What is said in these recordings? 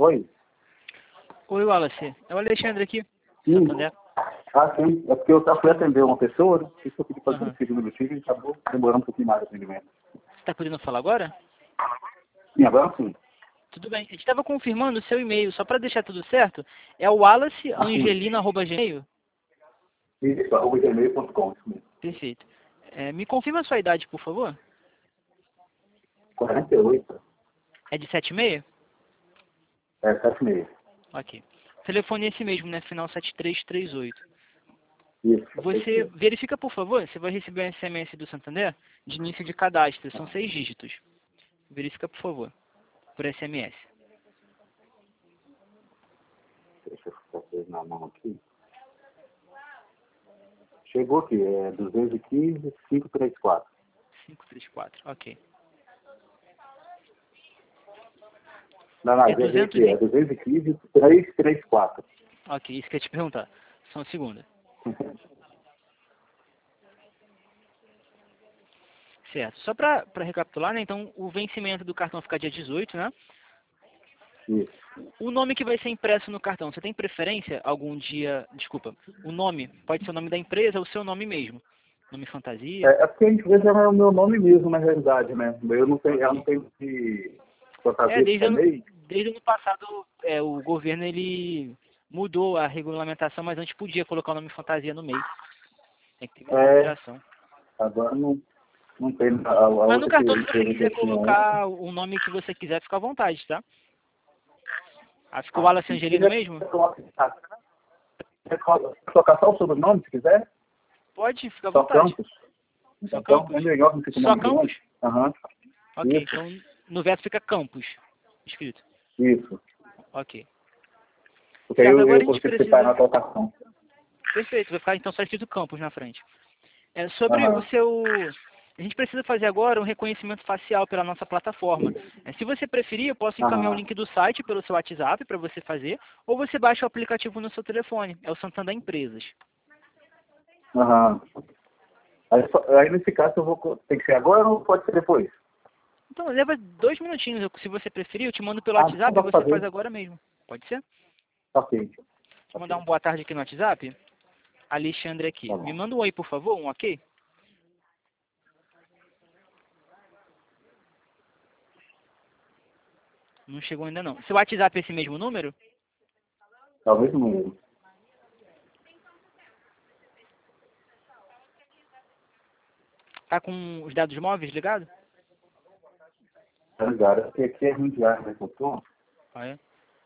Oi? Oi, Wallace. É o Alexandre aqui, Sim. Santander. Ah, sim. É porque eu fui atender uma pessoa, né? Isso eu pedi para Aham. um minutinho e acabou demorando um pouquinho mais o atendimento. Você está podendo falar agora? Sim, agora sim. Tudo bem. A gente estava confirmando o seu e-mail, só para deixar tudo certo. É o wallaceangelina@gmail? Isso, gmail.com. Isso mesmo. Perfeito. Me confirma a sua idade, por favor. 48. É de 76? 76. Ok. O telefone é esse mesmo, né? Final 7338. Isso. Você verifica, por favor, você vai receber um SMS do Santander de início de cadastro. São 6 dígitos. Verifica, por favor, por SMS. Deixa eu fazer na mão aqui. Chegou aqui, é 215 534. 534, ok. Não, É 200 e... 215 334. Ok, isso que eu ia te perguntar. Só um segundo. Certo. Só para recapitular, né? Então, o vencimento do cartão fica dia 18, né? Isso. O nome que vai ser impresso no cartão, você tem preferência algum dia... Desculpa. O nome pode ser o nome da empresa ou o seu nome mesmo. Nome fantasia. É porque a empresa é o meu nome mesmo, na realidade, né? Eu não tenho que fantasia Desde também. desde o ano passado, o governo ele mudou a regulamentação, mas antes podia colocar o nome fantasia no meio. Tem que ter consideração. Agora não tem a Mas no outra cartão, se você empresa que quiser eu tinha antes. colocar o nome que você quiser, fica à vontade, tá? Ficou Wallace Angelino mesmo? Quer colocar só o sobrenome, se quiser? Pode, fica à Só vontade. Campos. Só Então, Campos. é melhor não ficar o Só nome Campos? grande. Aham. Ok, Isso. então no verso fica Campos escrito. Isso. Ok. Porque aí Certo, agora eu a gente consigo separar na precisa... colocação. Perfeito, vai ficar então só escrito Campos na frente. Sobre o Aham. seu... A gente precisa fazer agora um reconhecimento facial pela nossa plataforma. Se você preferir, eu posso encaminhar o Aham. link do site pelo seu WhatsApp para você fazer, ou você baixa o aplicativo no seu telefone. É o Santander Empresas. Aham. Aí nesse caso tem que ser agora ou pode ser depois? Então, leva 2 minutinhos. Se você preferir, eu te mando pelo Então WhatsApp e dá pra você faz fazer. agora mesmo. Pode ser? Ok. Vou mandar um boa tarde aqui no WhatsApp. Alexandre aqui. Tá Me bom. manda um oi, por favor, um ok? Não chegou ainda não. Seu WhatsApp é esse mesmo número? Talvez não. Tá com os dados móveis ligados? Tá ligado? Porque aqui é ruim de ar, né, que eu tô? Ah, é?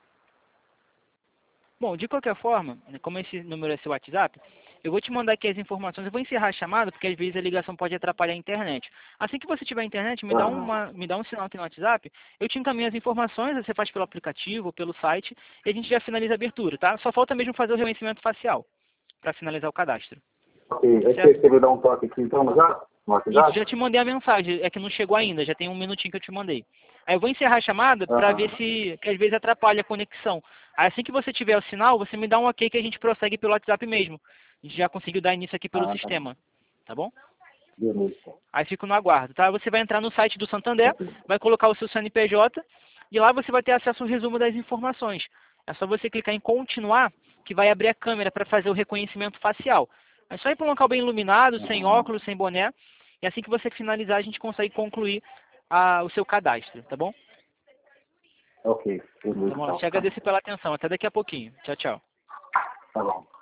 Bom, de qualquer forma, né, como esse número é seu WhatsApp, eu vou te mandar aqui as informações. Eu vou encerrar a chamada, porque às vezes a ligação pode atrapalhar a internet. Assim que você tiver a internet, Aham. me dá um sinal aqui no WhatsApp, eu te encaminho as informações, você faz pelo aplicativo ou pelo site, e a gente já finaliza a abertura, tá? Só falta mesmo fazer o reconhecimento facial, para finalizar o cadastro. Ok. Aí Certo? você me dá um toque aqui então já? No Isso, WhatsApp? já te mandei a mensagem, é que não chegou ainda, já tem um minutinho que eu te mandei. Aí eu vou encerrar a chamada para ver Aham. se, que às vezes atrapalha a conexão. Aí assim que você tiver o sinal, você me dá um ok que a gente prossegue pelo WhatsApp mesmo. A gente já conseguiu dar início aqui pelo Ah, tá. sistema, tá bom? Beleza. Aí fico no aguardo, tá? Você vai entrar no site do Santander, Ok. vai colocar o seu CNPJ e lá você vai ter acesso ao resumo das informações. É só você clicar em continuar que vai abrir a câmera para fazer o reconhecimento facial. É só ir para um local bem iluminado, sem Aham. óculos, sem boné. E assim que você finalizar, a gente consegue concluir o seu cadastro, tá bom? Ok. Beleza, Tá bom, eu então. te agradeço pela atenção. Até daqui a pouquinho. Tchau, tchau. Tá bom.